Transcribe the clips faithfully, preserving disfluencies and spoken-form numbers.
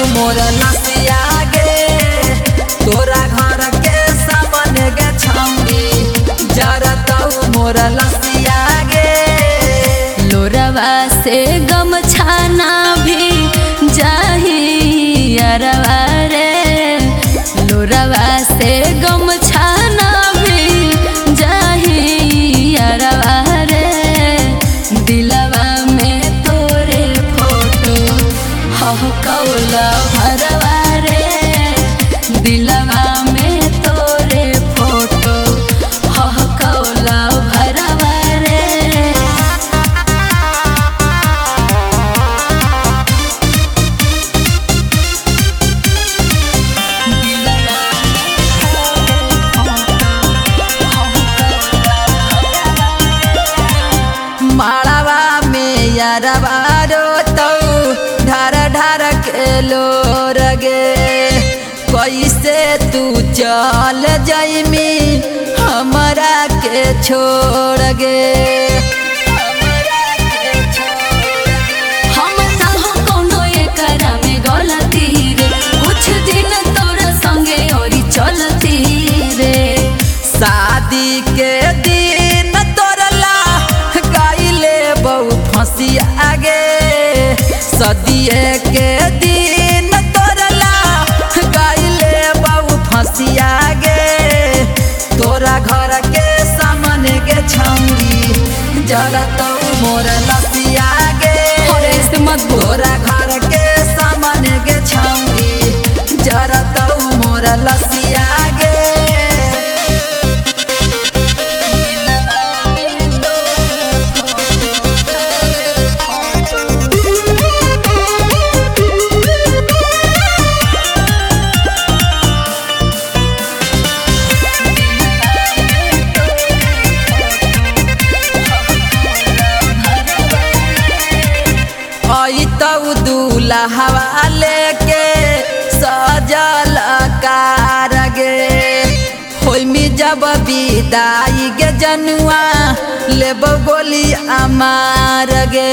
मोर लसिया गे तोरा घर के सामने गे छौरी जरतौ मोर लसिया गे। लोरवा से गमछाना भी जाही अरवा रे लोरवा से गमछाना भी जाही अरवा रे दिलवा में तोरे फोटो हो कौला भरवा रे दिलवा में तोरे फोटो हो कौला भरवा रे। माड़वा में यारवा रोतौ ढार ढार के लोर गे कैसे तू चल जइमी हमरा के छोड़ गे। हम चाहो कोनो एकरा में गलती रे कुछ दिन तोरा संगे औरी चलती रे शादी के दिन तोरला गाइले बहु फंसी आगे सदिए के दिन तोरला गाइले बहु फंसी आगे तोरा घर के सामने के छौरी जरतौ मोर लसिया गे ऐसे मत बोल तोरा घर के सामने के छौरी जरतौ मोर लसिया गे। तौ दूल्हा लेके सजल कार गे होइमी जब विदाई गे जनुआ लेब गोली अमार गे।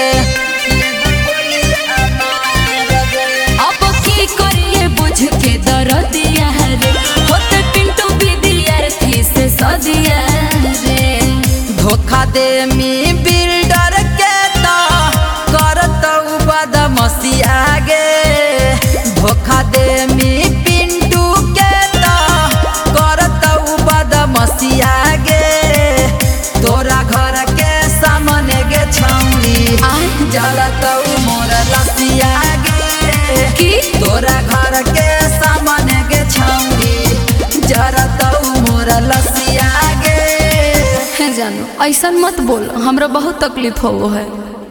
अब की करिए बुझ के दरदिया रे होत पिंटू विद्यार्थी से सदिया रे धोखा दे मी बिल्डर के तो करतौ बदमाशी आगे धोखा दे मी पिंटू के तो करतौ बदमाशी आगे तोरा घर के सामने गे छौरी जरतौ मोर लसिया गे की तोरा घर के सामने गे छौरी जरतौ मोर लसिया गे। जानो ऐसा मत बोल हमरा बहुत तकलीफ हो है।